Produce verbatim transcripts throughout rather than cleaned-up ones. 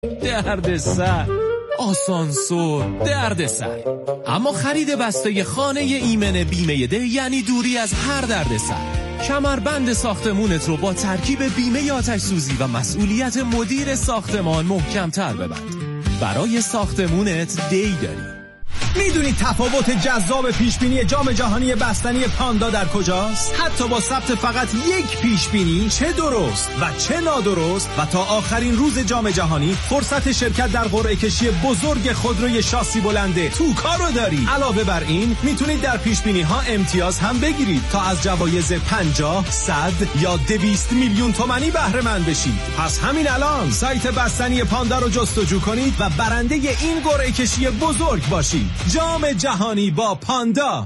دردسر، آسانسور، دردسر. اما خرید بسته خانه ایمن بیمه ده یعنی دوری از هر دردسر. کمربند ساختمونت رو با ترکیب بیمه آتش سوزی و مسئولیت مدیر ساختمان محکم‌تر ببند. برای ساختمونت دی داری. میدونید تفاوت جذاب پیشبینی جام جهانی بستنی پاندا در کجاست؟ حتی با ثبت فقط یک پیشبینی، چه درست و چه نادرست، و تا آخرین روز جام جهانی فرصت شرکت در قرعه کشی بزرگ خودروی شاسی بلنده توکا رو داری. علاوه بر این میتونید در پیشبینی ها امتیاز هم بگیرید تا از جوایز پنجاه، صد یا دویست میلیون تومانی بهره مند بشید. پس همین الان سایت بستنی پاندا رو جستجو کنید و برنده این قرعه کشی بزرگ باشید. جام جهانی با پاندا.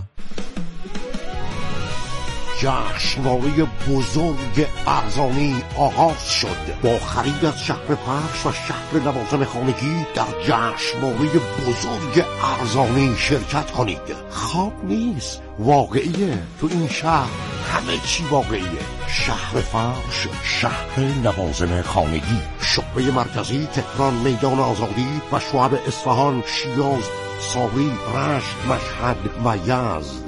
جشنواره بزرگ ارزانی آغاز شد. با خرید از شهر فرش و شهر لوازم خانگی در جشنواره بزرگ ارزانی شرکت کنید. خواب نیست، واقعیه. تو این شهر همه چی واقعیه. شهر فرش، شهر لوازم خانگی، شعبه مرکزی تهران، میدان آزادی و شعب اصفهان، شیراز، ساوی، رشت، مشهد و یزد.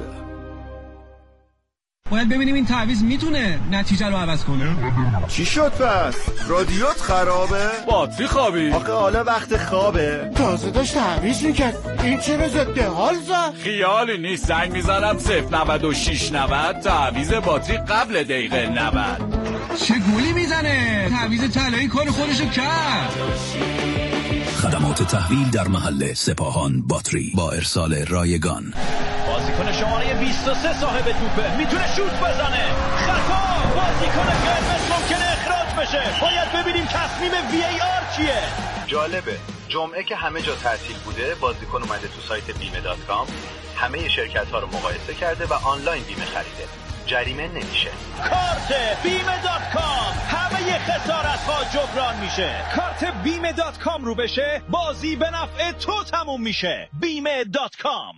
باید ببینیم این تعویض میتونه نتیجه رو عوض کنه. چی شد پس؟ رادیوت خرابه؟ باتری خوابی؟ آخه حالا وقت خوابه. تازه داشت تعویض میکرد. این چرا ضد حال زد؟ خیالی نیست، زنگ میزنم صفر نود و شش نود تعویض باتری قبل دقیقه نود. چه گولی میزنه؟ تعویض طلایی کار خودشو کرد. خدمات تحویل در محل سپاهان باتری با ارسال رایگان. بازیکن شماره بیست و سه صاحب توپه، میتونه شوت بزنه. خطا، بازیکن قرمز ممکنه اخراج بشه. باید ببینیم تصمیم وی ای آر چیه. جالبه، جمعه که همه جا تعطیل بوده بازیکن اومده تو سایت بیمه دات کام، همه شرکت ها رو مقایسه کرده و آنلاین بیمه خریده. جریمه نمیشه. کارت بیمه دات کام، همه خسارت ها جبران میشه. کارت بیمه دات کام رو بشه، بازی به نفع تو تموم میشه. بیمه دات کام.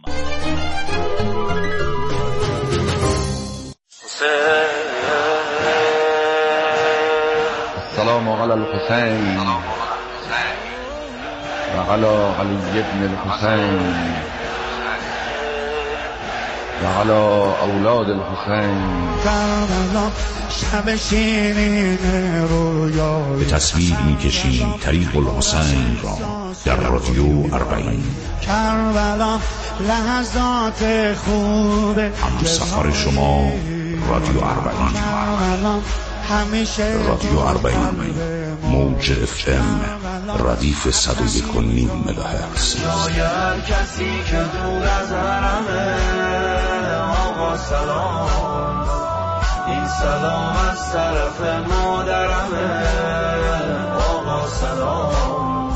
سلام علی الحسین و علی علی ابن الحسین و علی اولاد الحسین. به تصویر میکشیم طریق الحسین را در رادیو اربعین. هم سفر شما رادیو اربعین. رادیو اربعین، موج اف ام، ردیف صد و یک و نیم مگاهرتز. کسی که دور از حرمه، آقا سلام، این سلام از طرف مادرمه، آقا سلام.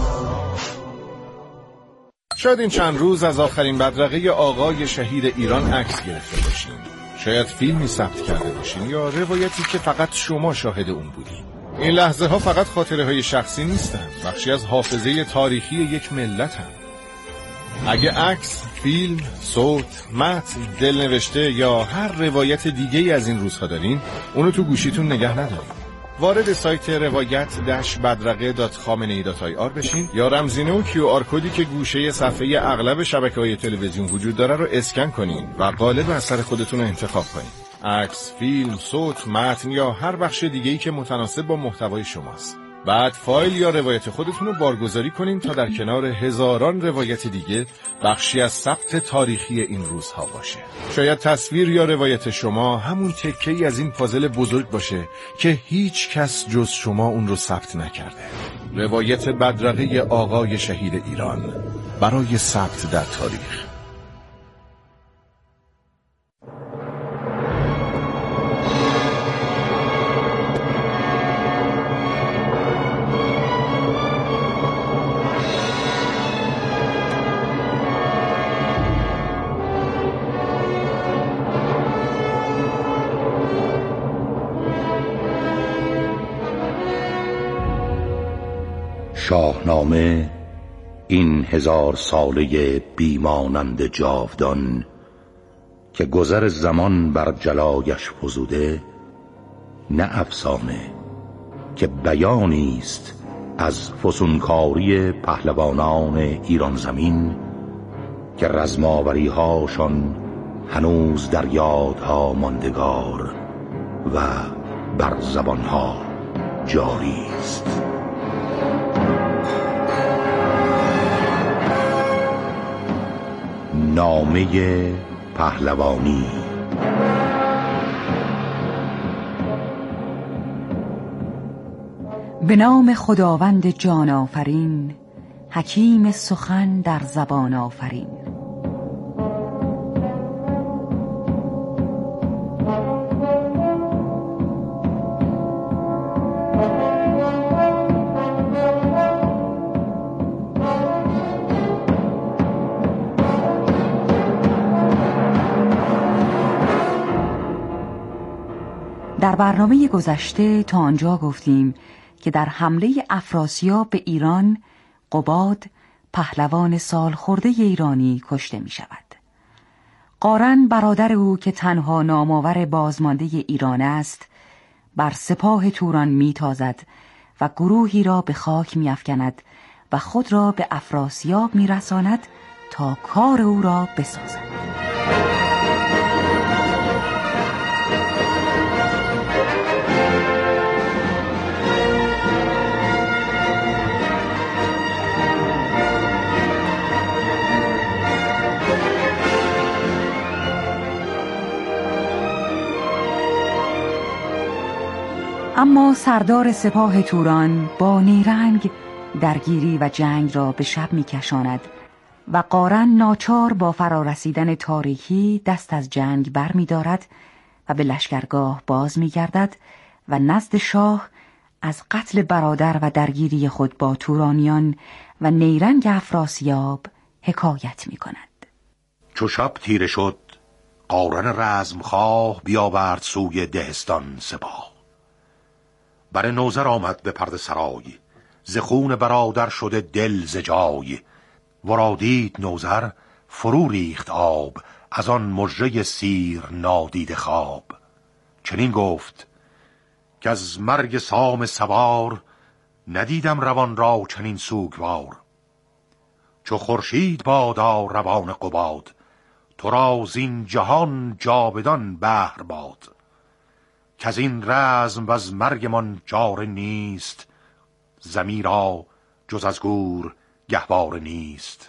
شاید این چند روز از آخرین بدرقه آقای شهید ایران عکس گرفته باشین. شاید فیلمی ثبت کرده باشین یا روایتی که فقط شما شاهد اون بودین. این لحظه ها فقط خاطره های شخصی نیستن، بخشی از حافظه تاریخی یک ملت هم. اگه عکس، فیلم، صوت، متن، دلنوشته یا هر روایت دیگه از این روزها دارین، اونو تو گوشیتون نگه ندارین. وارد سایت روایت داش بدرقه دات خامنه‌ای دات آی آر بشین یا رمزینه و کیو آر کدی که گوشه صفحه اغلب شبکه‌های تلویزیون وجود داره رو اسکن کنین و قالب اثر خودتون رو انتخاب کنین. عکس، فیلم، صوت، متن یا هر بخش دیگه‌ای که متناسب با محتوای شماست. بعد فایل یا روایت خودتون رو بارگذاری کنین تا در کنار هزاران روایت دیگه بخشی از ثبت تاریخی این روزها باشه. شاید تصویر یا روایت شما همون تکه‌ای از این پازل بزرگ باشه که هیچ کس جز شما اون رو ثبت نکرده. روایت بدرقه آقای شهید ایران برای ثبت در تاریخ. شاهنامه، این هزار ساله بیمانند جاودان که گذر زمان بر جلایش فزوده، نه افسانه که بیانیست از فسونکاری پهلوانان ایران زمین که رزماوری هاشان هنوز در یادها ماندگار و بر زبانها جاری است. نامه پهلوانی. به نام خداوند جان آفرین، حکیم سخن در زبان آفرین. در برنامه گذشته تا آنجا گفتیم که در حمله افراسیاب به ایران، قباد پهلوان سالخورده ایرانی کشته می شود. قارن برادر او که تنها نامآور بازمانده ایران است، بر سپاه توران می تازد و گروهی را به خاک می افکند و خود را به افراسیاب می رساند تا کار او را بسازد. اما سردار سپاه توران با نیرنگ درگیری و جنگ را به شب می کشاند و قارن ناچار با فرارسیدن تاریکی دست از جنگ بر می دارد و به لشکرگاه باز می گردد و نزد شاه از قتل برادر و درگیری خود با تورانیان و نیرنگ افراسیاب حکایت می کند. چو شب تیره شد، قارن رزمخواه بیاورد سوی دهستان سپاه. بر نوذر آمد به پرده سرای، ز خون برادر شده دل ز جای. ورا دید نوذر فرو ریخت آب، از آن مژه سیر نادیده خواب. چنین گفت که از مرگ سام سوار، ندیدم روان را چنین سوگوار. چو خورشید بادا روان قباد، تو را زین جهان جاودان بهر باد. که از این رزم و از مرگمان جار نیست، زمین را جز از گور گهوار نیست.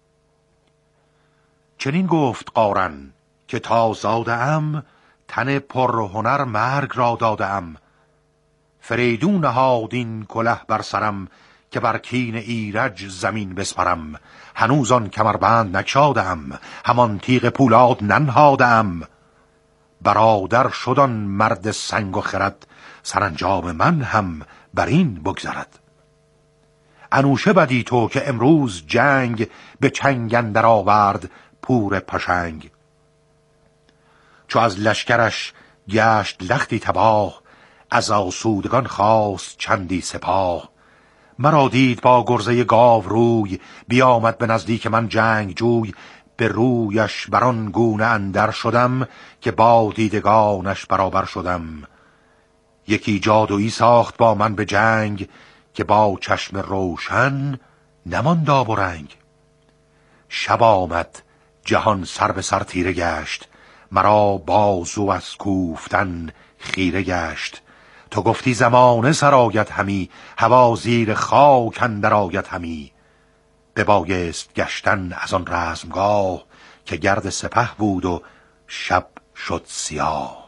چنین گفت قارن که تا زاده ام، تن پر هنر مرگ را داده ام. فریدون نهاد این کله بر سرم، که بر کین ایرج زمین بسپرم. هنوز آن کمربند نگشادم، همان تیغ پولاد ننهادم. برادر شدن مرد سنگ و خرد، سرانجام من هم بر این بگذرد. انوشه بدی تو که امروز جنگ، به چنگ اندر آورد پور پشنگ. چو از لشکرش گشت لختی تباه، از آسودگان خواست چندی سپاه. مرا دید با گرزه گاو روی، بیامد به نزدیک من جنگ جوی. به رویش بران گونه اندر شدم، که با دیدگانش برابر شدم. یکی جادویی ساخت با من به جنگ، که با چشم روشن نماند آب و رنگ. شب آمد جهان سر به سر تیره گشت، مرا بازو از کوفتن خیره گشت. تو گفتی زمانه سرآید همی، هوا زیر خاک اندر آید همی. ببایست گشتن از آن رزمگاه، که گرد سپه بود و شب شد سیاه.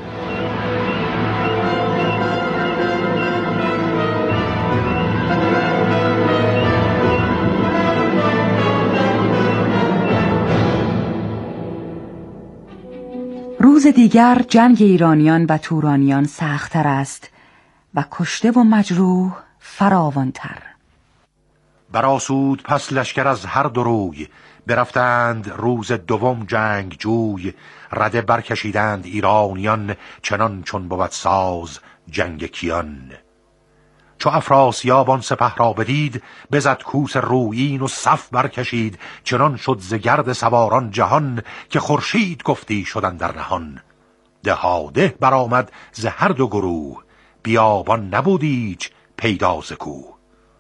روز دیگر جنگ ایرانیان و تورانیان سخت‌تر است و کشته و مجروح فراوان‌تر. برآسود پس لشکر از هر دو روی، برفتند روز دوم جنگ جوی. رده برکشیدند ایرانیان، چنان چون بود ساز جنگ کیان. چو افراسیاب آن سپه را بدید، بزد کوس رویین و صف برکشید. چنان شد ز گرد سواران جهان، که خورشید گفتی شدن در نهان. دهاده برآمد ز هر دو گروه، بیابان نبود ایچ پیدا ز کوه.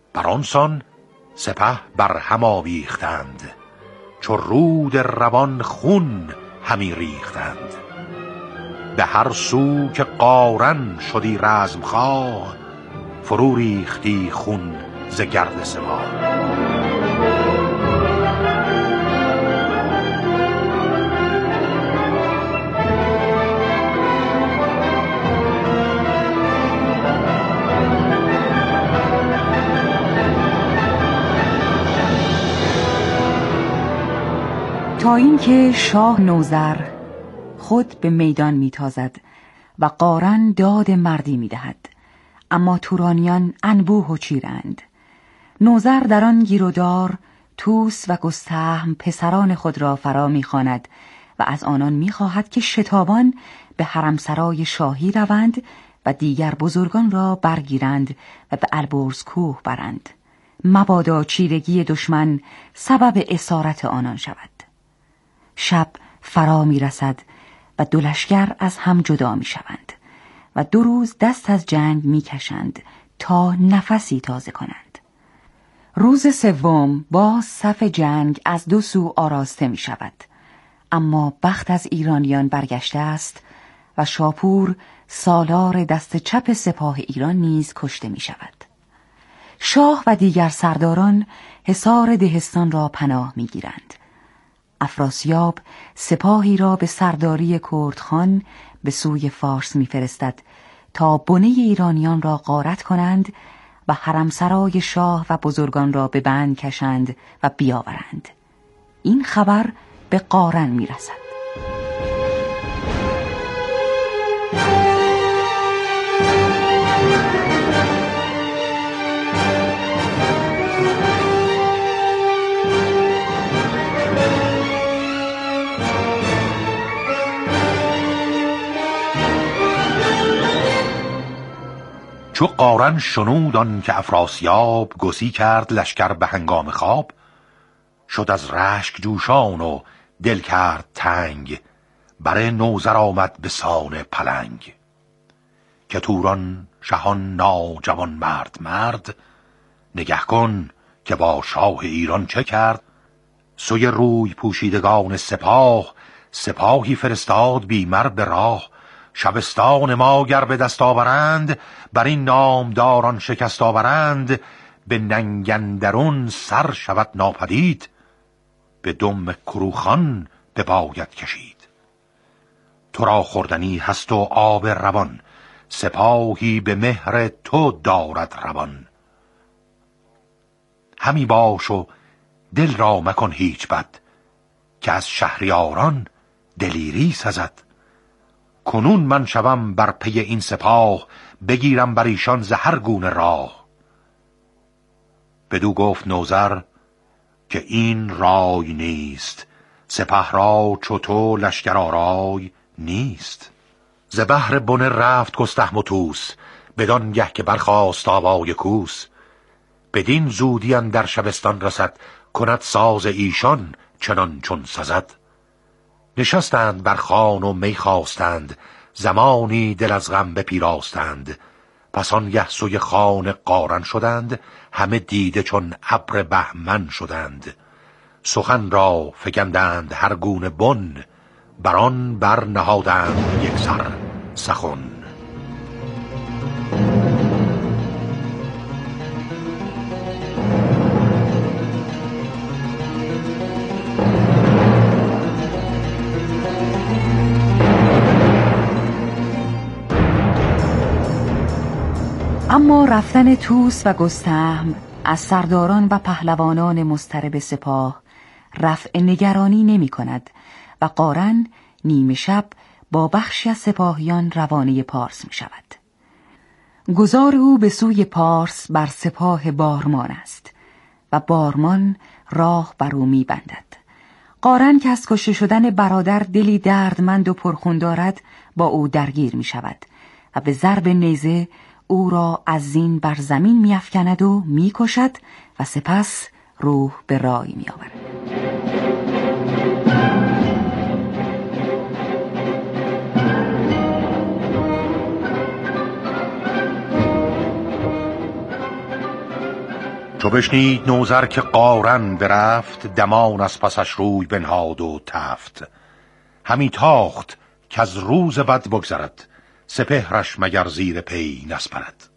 برانسان سپه بر هم آویختند، چو رود روان خون همی ریختند. به هر سو که قارن شدی رزمخواه، فرو ریختی خون ز گرد سپاه. تا اینکه شاه نوذر خود به میدان میتازد و قارن داد مردی میدهد، اما تورانیان انبوه و چیرند. نوذر در آن گیرودار توس و گستهم پسران خود را فرا میخواند و از آنان میخواهد که شتابان به حرمسرای شاهی روند و دیگر بزرگان را برگیرند و به البرز کوه برند، مبادا چیرگی دشمن سبب اسارت آنان شود. شب فرا می رسد و دو لشکر از هم جدا می شوند و دو روز دست از جنگ می کشند تا نفسی تازه کنند. روز سوم باز صف جنگ از دو سو آراسته می شود، اما بخت از ایرانیان برگشته است و شاپور سالار دست چپ سپاه ایران نیز کشته می شود. شاه و دیگر سرداران حصار دهستان را پناه می گیرند. افراسیاب سپاهی را به سرداری کردخان به سوی فارس می‌فرستد تا بنه ایرانیان را غارت کنند و حرمسرای شاه و بزرگان را به بند کشند و بیاورند. این خبر به قارن می‌رسد. چو قارن شنود آن که افراسیاب گسی کرد لشکر به هنگام خواب، شد از رشک جوشان و دل کرد تنگ، بر نوذر آمد به سان پلنگ. که توران شهان ناجوان مرد مرد، نگه کن که با شاه ایران چه کرد. سوی روی پوشیدگان سپاه، سپاهی فرستاد بیمر به راه. شبستان ما گر به دست آورند، بر این نامداران شکست آورند. به ننگ اندرون سر شود ناپدید، به دم کروخان بباید کشید. تو را خوردنی هست و آب روان، سپاهی به مهر تو دارد روان. همی باش و دل را مکن هیچ بد، که از شهریاران دلیری سزد. کنون من شوم بر پی این سپاه، بگیرم بر ایشان ز هر گونه راه. بدو گفت نوذر که این رای نیست، سپه را چو تو لشکر آرای نیست. ز بهر بنه رفت گستهم و توس، بدان گه که برخاست آوای کوس. بدین زودی اندر شبستان رسد، کند ساز ایشان چنان چون سزد. نشستند بر خوان و می خواستند، زمانی دل از غم بپیراستند. پس آنگه سوی خان قارن شدند، همه دیده چون ابر بهمن شدند. سخن را فگندند هر گونه بن، بران بر نهادند یک سر سخن. اما رفتن توس و گستهم از سرداران و پهلوانان مضطرب سپاه رفع نگرانی نمی کند و قارن نیمه شب با بخشی از سپاهیان روانه پارس می شود. گذار او به سوی پارس بر سپاه بارمان است و بارمان راه بر او می بندد. قارن که از کشته شدن برادر دلی دردمند و پرخون دارد با او درگیر می شود و به ضرب نیزه او را از زین بر زمین می افکند و می کشد و سپس روح به رای می آورد. چو بشنید نوذر که قارن برفت، دمان از پسش روی بنهاد و تفت. همی تاخت که از روز بد بگذرد، سپهرش مگر زیر پی نسپرد.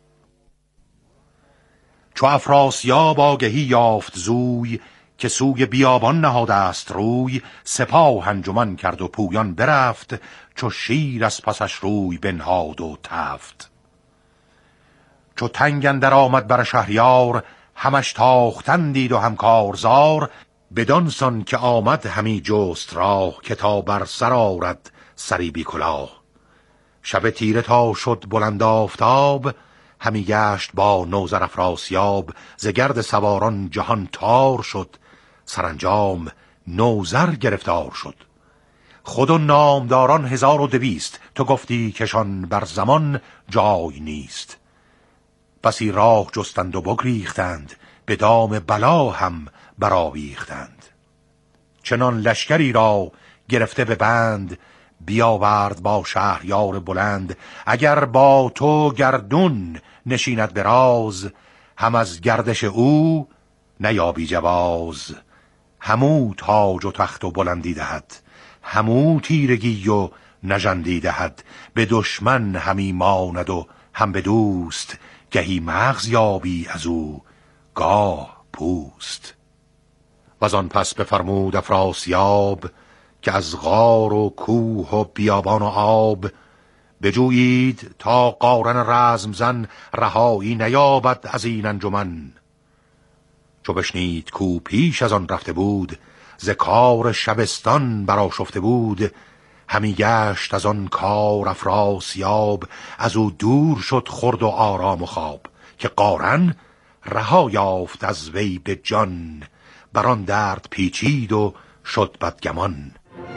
چو افراسیاب آگهی یافت زوی، که سوی بیابان نهاده است روی. سپاه انجمن کرد و پویان برفت، چو شیر از پسش روی بنهاد و تفت. چو تنگ اندر آمد بر شهریار، همش تاختن دید و هم کارزار. بدان سان که آمد همی جست راه، که تا بر سر آرد سری بی کلاه. شب تیره تا شد بلند آفتاب، همی گشت با نوذر افراسیاب. ز گرد سواران جهان تار شد، سرانجام نوذر گرفتار شد. خود و نامداران هزار و دویست، تو گفتی کشان بر زمان جای نیست. بسی راه جستند و بگریختند، به دام بلا هم برآویختند. چنان لشکری را گرفته به بند، بیاورد با شهریار بلند. اگر با تو گردون نشیند به راز، هم از گردش او نیابی جواز. همو تاج و تخت و بلندی دهد، همو تیرگی و نژندی دهد. به دشمن همی ماند و هم به دوست، گهی مغز یابی از او گاه پوست. وزان پس بفرمود افراسیاب، که از غار و کوه و بیابان و آب بجویید تا قارن رزم زن، رهایی نیابد از این انجمن. چو بشنید کو پیش از آن رفته بود، ز کار شبستان برآشفته بود. همی گشت از آن کار افراسیاب، از او دور شد خورد و آرام و خواب. که قارن رها یافت از وی به جان، بران درد پیچید و شد بدگمان.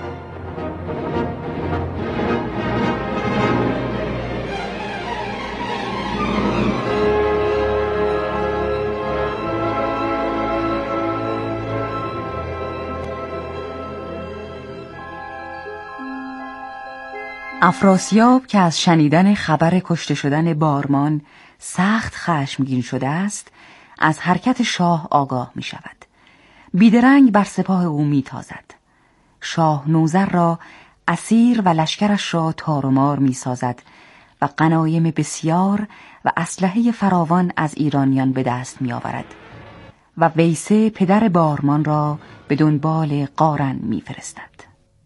افراسیاب که از شنیدن خبر کشته شدن بارمان سخت خشمگین شده است، از حرکت شاه آگاه می شود. بیدرنگ بر سپاه او می تازد. شاه نوذر را اسیر و لشکرش را تار و مار می سازد و غنایم بسیار و اسلحه فراوان از ایرانیان به دست می آورد و ویسه پدر بارمان را به دنبال قارن می فرستد.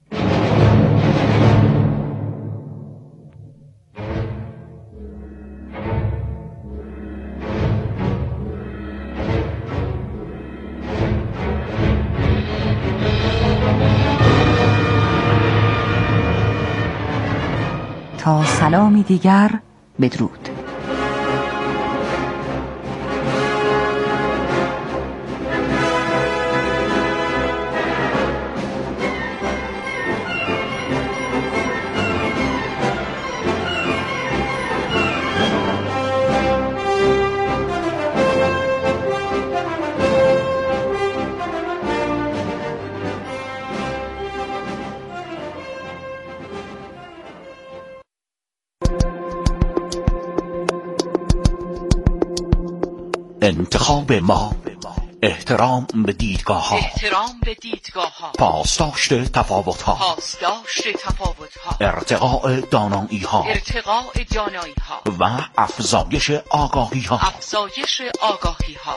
تا سلامی دیگر، بدرود. انتخاب ما، احترام به دیدگاه ها، احترام به دیدگاه ها، پاسداشت تفاوت ها، پاسداشت تفاوت ها، ارتقاء دانایی ها، ارتقاء دانایی ها و افزایش آگاهی ها، افزایش آگاهی ها.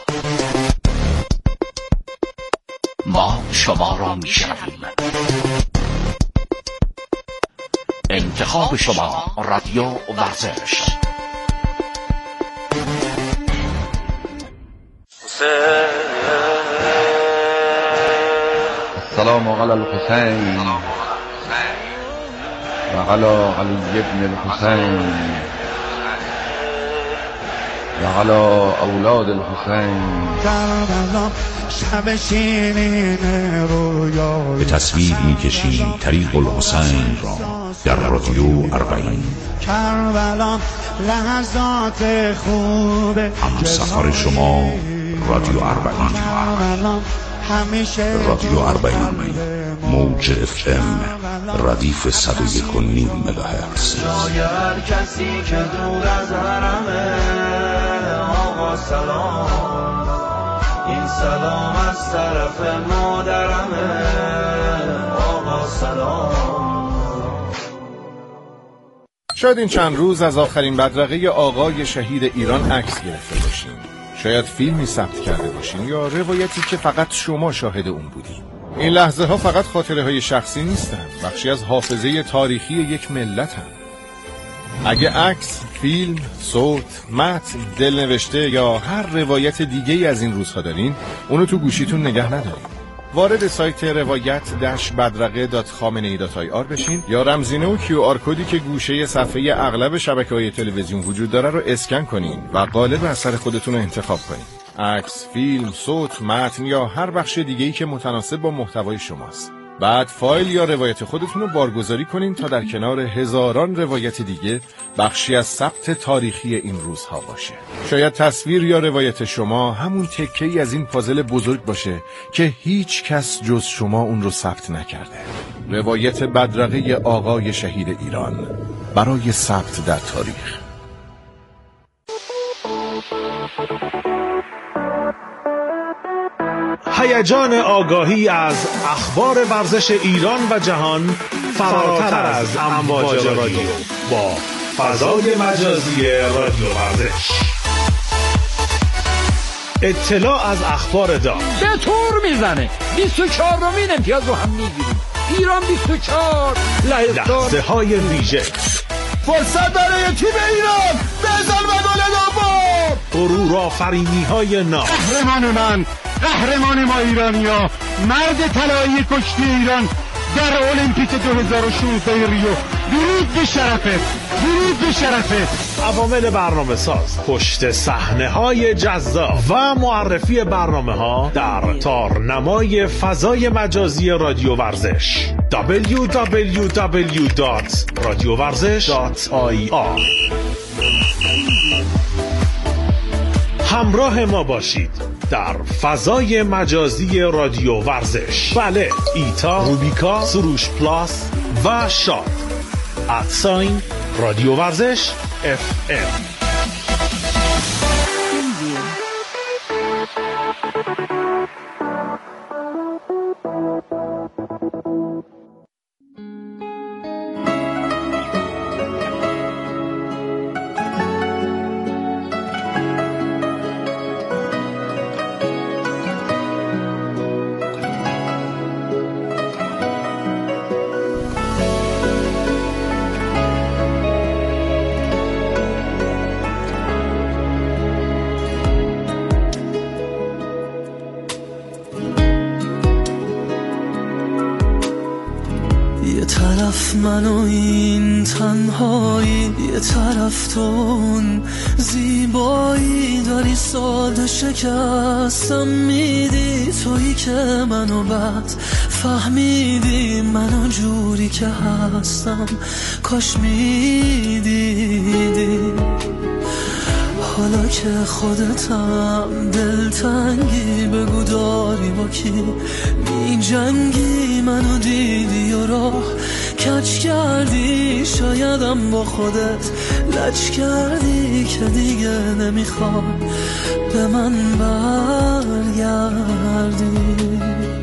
ما شما را میشنویم. انتخاب شما، رادیو ورزش. السلام علی الحسین و علی علی ابن الحسین و علی اولاد الحسین. به تصویر می‌کشیم طریق الحسین را در رادیو اربعین. هم سفر شما رادیو اربعین. رادیو اربعین، موج اف ام، ردیف صد و یک و نیم مگاهرتز. هر کسی که دور از حرمه، آقا سلام این سلام از طرف مادرمه آقا سلام. شاید این چند روز از آخرین بدرقه آقای شهید ایران عکس گرفته باشین. شاید فیلمی ثبت کرده باشین یا روایتی که فقط شما شاهد اون بودین. این لحظه ها فقط خاطره های شخصی نیستن، بخشی از حافظه تاریخی یک ملت هم. اگه عکس، فیلم، صوت، متن، دلنوشته یا هر روایت دیگه از این روزها دارین، اونو تو گوشیتون نگه ندارین. وارد سایت روایت داش بدرقه دات خامنه‌ای دات آی آر بشین یا رمزینه و کیو آر کدی که گوشه صفحه اغلب شبکه‌های تلویزیون وجود داره رو اسکن کنین و قالب اثر خودتون رو انتخاب کنین. عکس، فیلم، صوت، متن یا هر بخش دیگه‌ای که متناسب با محتوای شماست. بعد فایل یا روایت خودتون رو بارگذاری کنین تا در کنار هزاران روایت دیگه بخشی از ثبت تاریخی این روزها باشه. شاید تصویر یا روایت شما همون تکه‌ای از این پازل بزرگ باشه که هیچ کس جز شما اون رو ثبت نکرده. روایت بدرقه آقای شهید ایران برای ثبت در تاریخ. هیجان آگاهی از اخبار ورزش ایران و جهان فراتر از امواج رادیو با فضای مجازی رادیو ورزش. اطلاع از اخبار داغ به طور میزنه. بیست و چهارمین امتیاز رو هم میگیریم. ایران بیست و چهار. لحظه های ویژه. فرصت برای تیم ایران. بزن و گل دوم. غرور آفرینی های ناب. قهرمان من، قهرمان ما ایرانیا، مرد طلایی کشتی ایران در المپیک دو هزار و شانزده ریو. درود به شرفت، درود به شرفت. عوامل برنامه ساز، پشت صحنه های جذاب و معرفی برنامه ها در تارنمای فضای مجازی رادیو ورزش دبلیو دبلیو دبلیو دات رادیو ورزش دات آی آر. همراه ما باشید در فضای مجازی رادیو ورزش. بله، ایتا، روبیکا، سروش پلاس و شاد. ادساین رادیو ورزش اف ام. من و این تنهایی، یه طرف تون زیبایی داری، ساده شکستم میدی، تویی که منو بد فهمیدی، منو جوری که هستم کاش میدیدی. حالا که خودتم دلتنگی، بگو داری با کی می جنگی، منو دیدی و راه کج کردی، شایدم با خودت لج کردی که دیگه نمیخوای به من برگردی.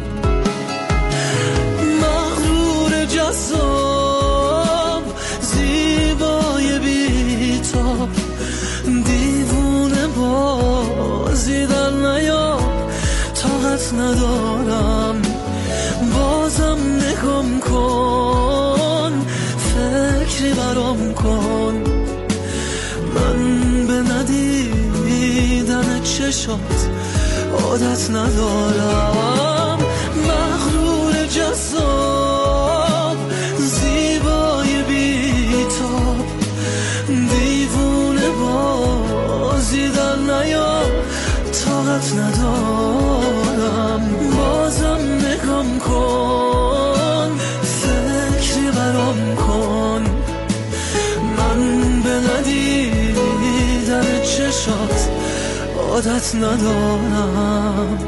مغرور جذاب زیبای بی‌تاب، دیوونه بازی در نیار، طاقت ندارم بازم نگم کن، فکری برام کن، من به ندیدن چشات عادت ندارم. مغرور جذاب زیبای بی‌تاب، دیوونه بازی در نیار، طاقت ندارم بازم نگم کن، فکری برام کن، من به ندیدن چشات عادت ندارم.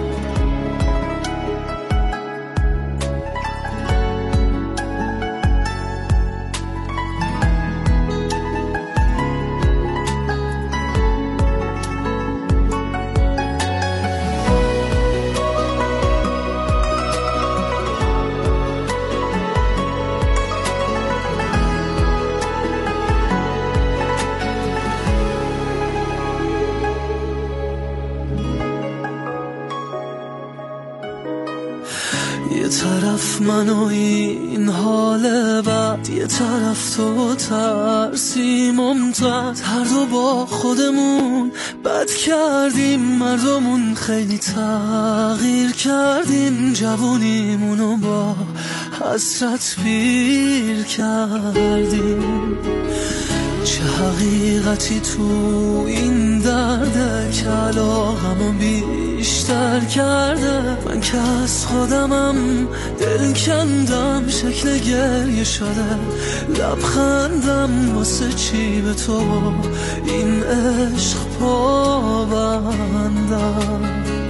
یه طرف من و این حال بد، یه طرف تو ترسی ممتد. هر دو با خودمون بد کردیم، مردمون خیلی تغییر کردیم. جوونیمونو با حسرت پیر کردیم. چه حقیقتی تو این درده که علاقمو بیشتر کرده. من که از خودمم دل کندم، شکل گریه شده لبخندم. واسه چی به تو این عشق پابندم؟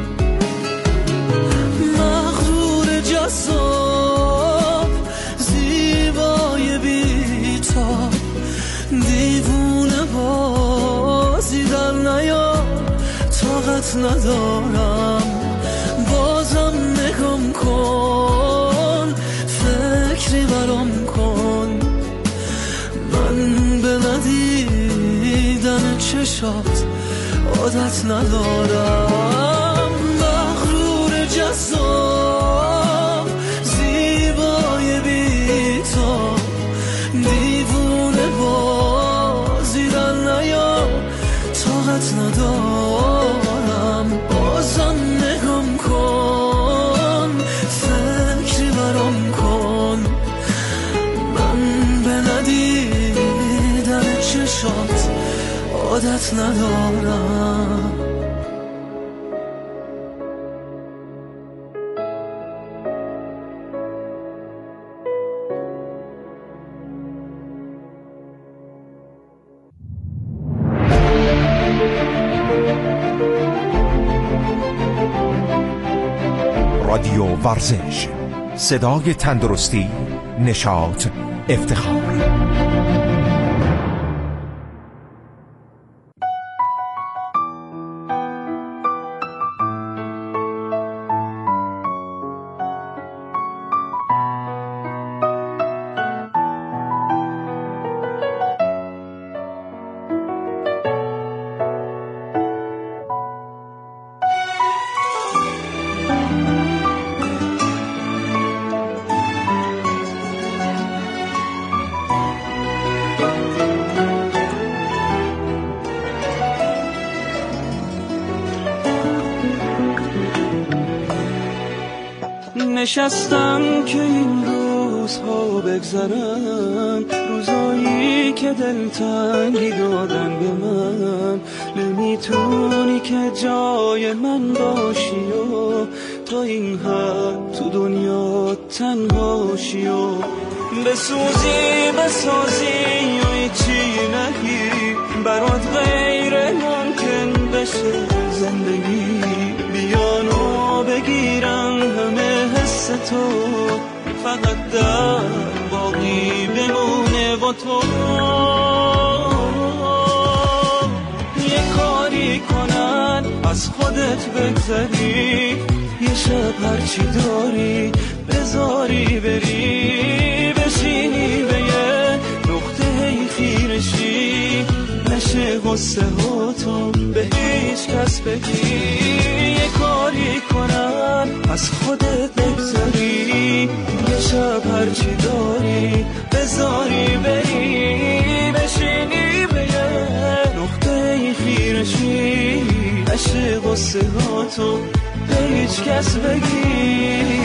مغرور جذاب زیبای بی‌تاب، دیوونه بازی در نیار. طاقت ندارم بازم نگم کن، فکری برام کن. من به ندیدن چشات عادت ندارم. مغرور جذاب زیبای بی‌تاب، دیوونه بازی در نیار. طاقت ندارم بازم نگم کن، فکری برام کن. من به ندیدن چشات عادت ندارم. رادیو ورزش، صدای تندرستی، نشاط، افتخار. نشستم که این روزها بگذرم، روزایی که دلتنگی دادن به من. نمیتونی که جای من باشی و تا این حد تو دنیا تنهاشی و بسوزی بسازی و هیچی نگی. برات غیر ممکن بشه زندگی. بیانو بگیرن همه حس تو، فقط در باقی بمونه با تو. یه کاری کنن از خودت بگذری، یه شب هرچی داری بذاری بری. بشینی به یه نقطه هی خیرشی، نشه غصه هاتو به هیچ کس بگی. یه کاری کنن از خودت بگذری، یه شب هرچی داری بذاری بری. بشینی به یه نقطه خیرشی، نشه غصه هاتو به هیچ کس بگی.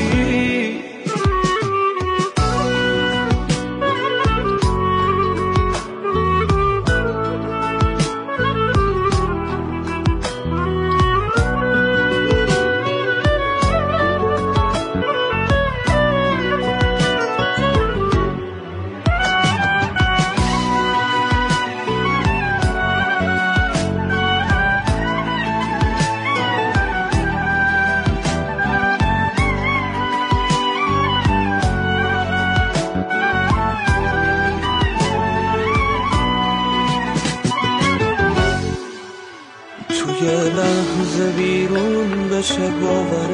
یه لحظه بیرون بشه باور